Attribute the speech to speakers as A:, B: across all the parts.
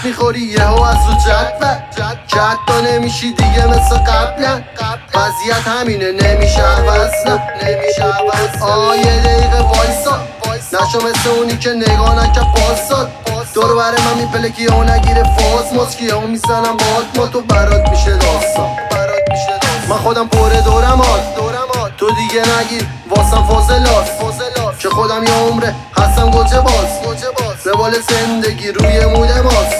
A: میخوری یهو از رو جد نمیشی دیگه مثل قبلا. وضعیت همینه نمیشه عوض یه دقیقه وایسا نشو مثل اونی که نگاه نکه پاسات. دور بره من میپلکی و نگیره فاز مسکی ها میزنم باد ما تو برات میشه داستان. من خودم پره دورم تو دیگه نگیر واسم فاضلات که خودم یه عمره هستم گوجه باز روال زندگی روی مود ماست.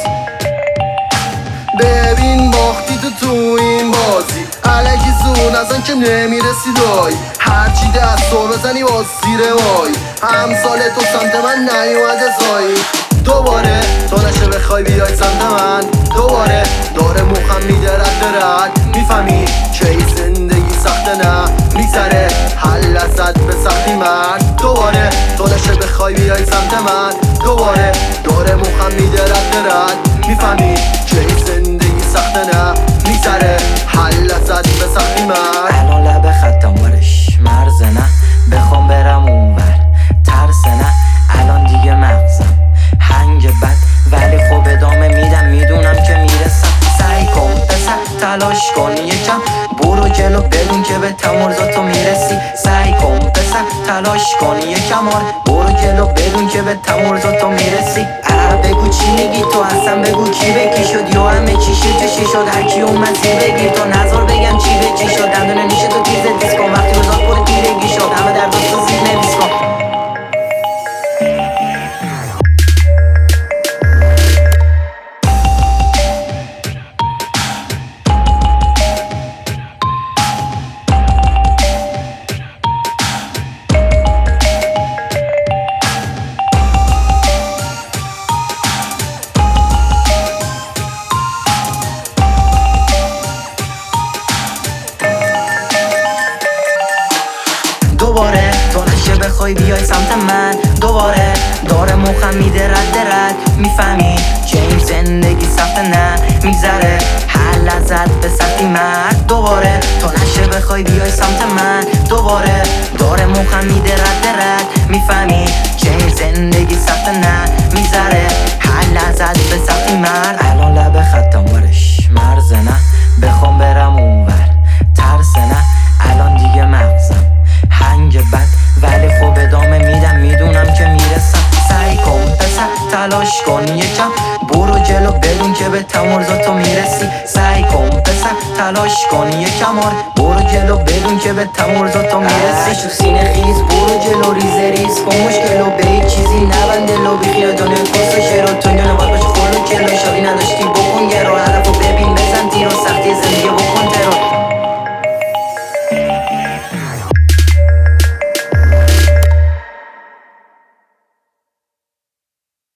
A: ببین باختی تو این بازی علکی زون ازن که نمیرسی دایی. هرچی دست تو بزنی با زیر وای همسال تو سمت من نیومده زایی. دوباره تو نشه بخوای بیای سمت من دوباره داره موخم میده رد میفهمی که این زندگی سخته نه میگذره حل ازت به سختی مرد. دوباره تو نشه بخوای بیای سمت من دوباره داره موخم میده رد میفهمی که این زندگی سخته نه میگذره حل ازت به سختی مرد.
B: الان لب خطم ورش مرزه نه بخوام برم اونور ترسه نه الان دیگه مغزم هنگ بد ولی خب ادامه میدم میدونم که میرسم. سعی کن پسر تلاش کن یکم برو جلو بدون که به تمرزاتو میرسی. سعی کن پسر تلاش کن یکم برو جلو بدون که به تمرزاتو میرسی. بگو چی میگی تو اصلا بگو کی بکی شد یا همه چی چی شد هرکی اومد سی بگیر تو نظر بگم چی به چی شد دندونه نیشه تو تیزه دیس کن وقتی روزات پر تیرگی شد همه در دوست زیر نویس کن. دوباره تو نشه بخوای بیای سمت من دوباره داره موخم میده رد میفهمی که این زندگی سخته نه میگذره حل ازت به سختی مرد. دوباره تو نشه بخوای بیای سمت من دوباره داره موخم میده رد میفهمی که این زندگی سخته نه میگذره حل ازت به سختی مرد. الان لب خطم ورش مرزه نه بخوام برم اونور ترسه نه الان دیگه مغزم هنگ بد ولی خب ادامه میدم میدونم که میرسم. سعی کن پسر تلاش کن یکم برو جلو بدون که به تمرزاتو میرسی. سعی کن پسر تلاش کن یکم برو جلو بدون که به تمرزاتو میرسی. شو سینه خیز برو جلو ریز کن مشکلو به هیچ چیزی نبنده لو بیخیال دنیا کس شیرو تو دنیا باید باشه خلو کلو شادی نداشتی بکن گرو هدفو ببین بزن تیر و سختی زندگی